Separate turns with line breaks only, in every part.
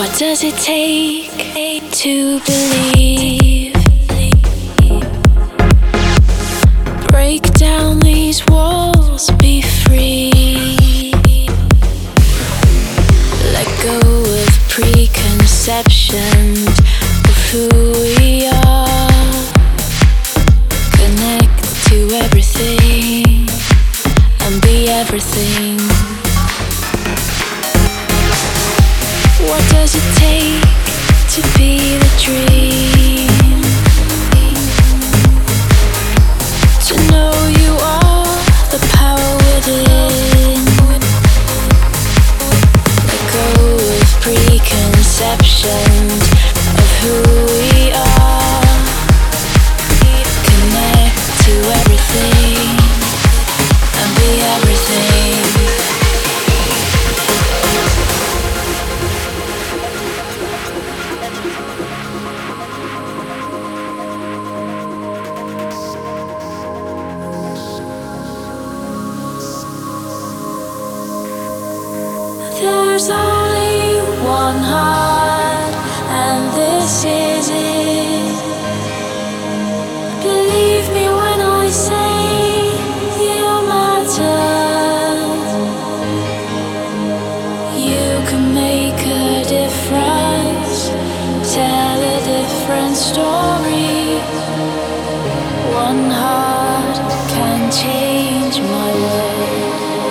What does it take to believe? Break down these walls, be free. Let go of preconceptions of who we are. Connect to everything and be everything. What does it take to be the dream? To know you are the power within. Let go of preconceptions of who we are. Connect to everything and be everything. There's only one heart, and this is it. Believe me when I say you matter. You can make a difference, tell a different story. One heart can change my world.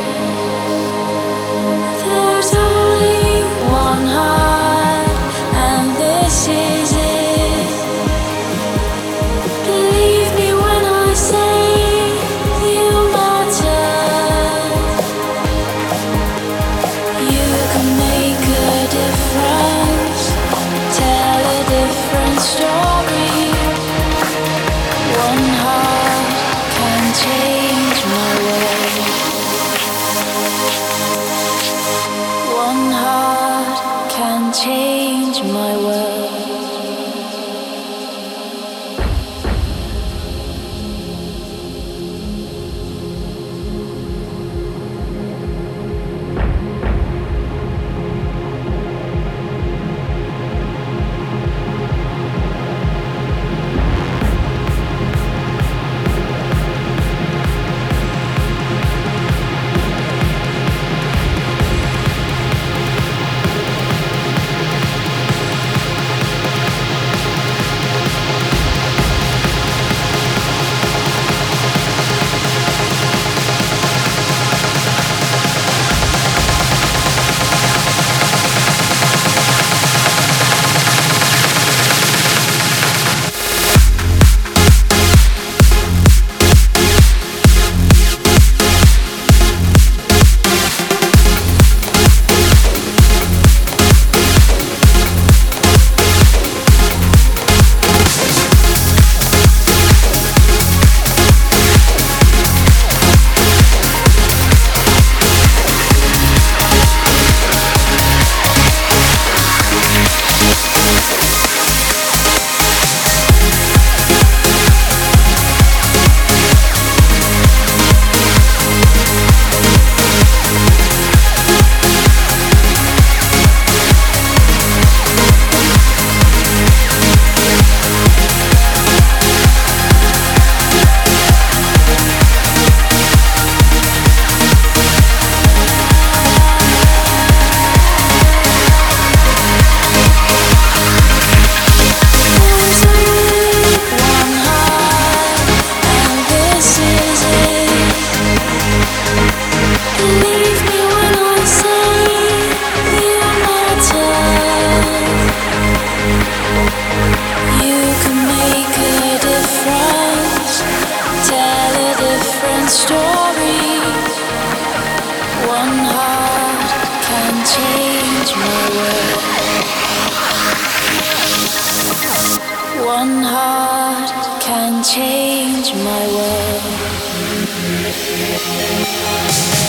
There's only one heart, and this is it. Believe me when I say you matter. You can make a difference, tell a different story. One heart can change my world. One heart can change my world. One heart can change my world.